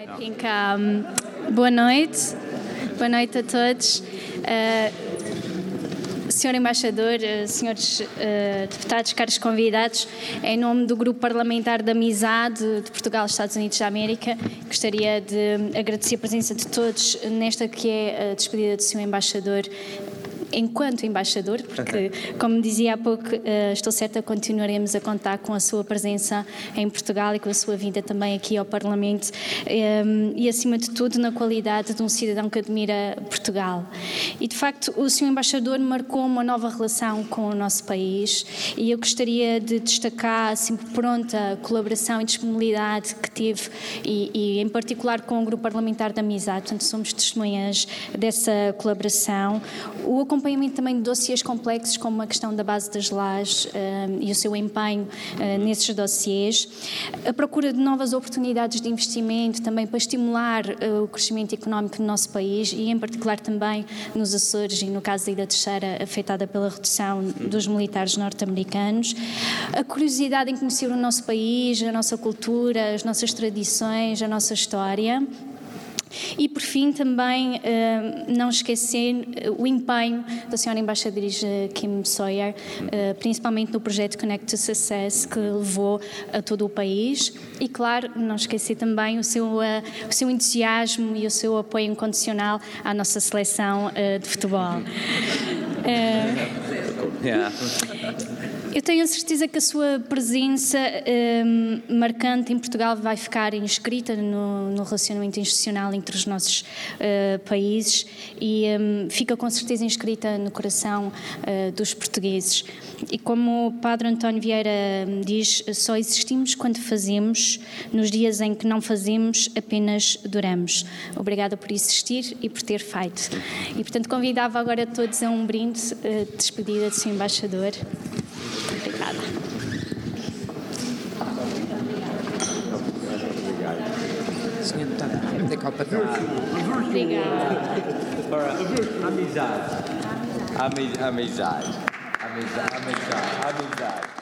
Boa noite a todos. Senhor Embaixador, senhores deputados, caros convidados, em nome do Grupo Parlamentar de Amizade de Portugal, Estados Unidos da América, gostaria de agradecer a presença de todos nesta que é a despedida do Senhor Embaixador enquanto embaixador, porque, como dizia há pouco, estou certa que continuaremos a contar com a sua presença em Portugal e com a sua vinda também aqui ao Parlamento e, acima de tudo, na qualidade de um cidadão que admira Portugal. E, de facto, o Sr. Embaixador marcou uma nova relação com o nosso país e eu gostaria de destacar a sempre pronta colaboração e disponibilidade que teve e em particular, com o Grupo Parlamentar de Amizade. Portanto, somos testemunhas dessa colaboração. O acompanhamento também de dossiês complexos, como a questão da base das lajes e o seu empenho nesses dossiês. A procura de novas oportunidades de investimento também para estimular o crescimento económico do nosso país e, em particular, também nos Açores e no caso da Ilha Terceira, afetada pela redução dos militares norte-americanos. A curiosidade em conhecer o nosso país, a nossa cultura, as nossas tradições, a nossa história. E, por fim, também não esquecer o empenho da Sra. Embaixadora Kim Sawyer, principalmente no projeto Connect to Success, que levou a todo o país. E, claro, não esquecer também o seu entusiasmo e o seu apoio incondicional à nossa seleção de futebol. Eu tenho a certeza que a sua presença marcante em Portugal vai ficar inscrita no relacionamento institucional entre os nossos países e fica com certeza inscrita no coração dos portugueses. E como o Padre António Vieira diz, só existimos quando fazemos, nos dias em que não fazemos, apenas duramos. Obrigada por existir e por ter feito. E, portanto, convidava agora todos a um brinde de despedida do Sr. Embaixador. Obrigada. Senhor deputado, tem copa de água. Obrigada. Amizade.